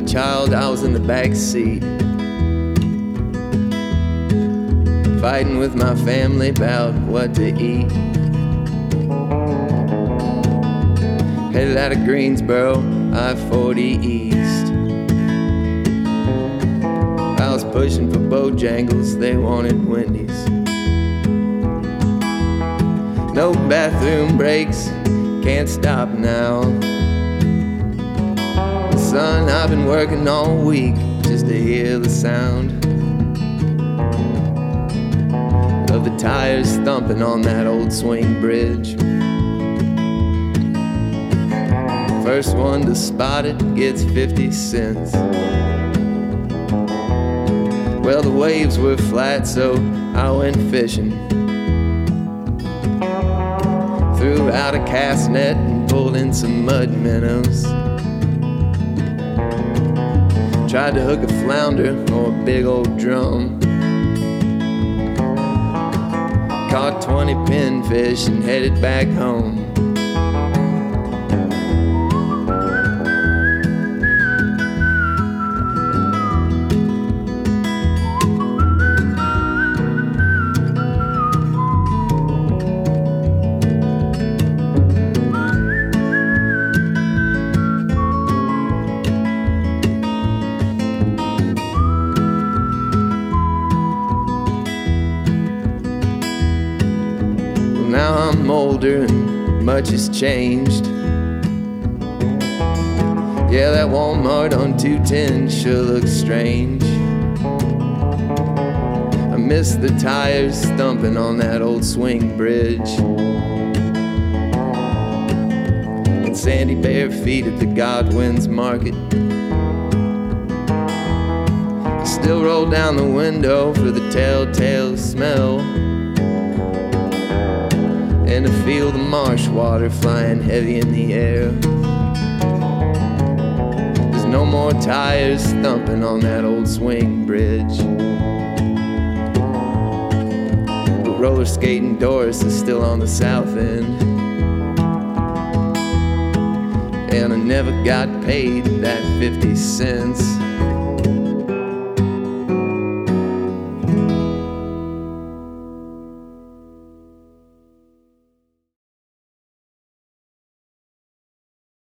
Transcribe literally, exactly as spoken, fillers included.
child, I was in the back seat, fighting with my family about what to eat. Headed out of Greensboro, I forty East. I was pushing for Bojangles, they wanted Wendy's. No bathroom breaks, can't stop now. Son, I've been working all week just to hear the sound of the tires thumping on that old swing bridge. First one to spot it gets fifty cents. Well, the waves were flat, so I went fishing. Threw out a cast net and pulled in some mud minnows. Tried to hook a flounder or a big old drum. Caught twenty pinfish and headed back home. Now I'm older and much has changed. Yeah, that Walmart on two ten sure looks strange. I miss the tires thumping on that old swing bridge, and sandy bare feet at the Godwin's market. I still roll down the window for the telltale smell, and to feel the marsh water flying heavy in the air. There's no more tires thumping on that old swing bridge, but roller skating Doris is still on the south end, and I never got paid that fifty cents.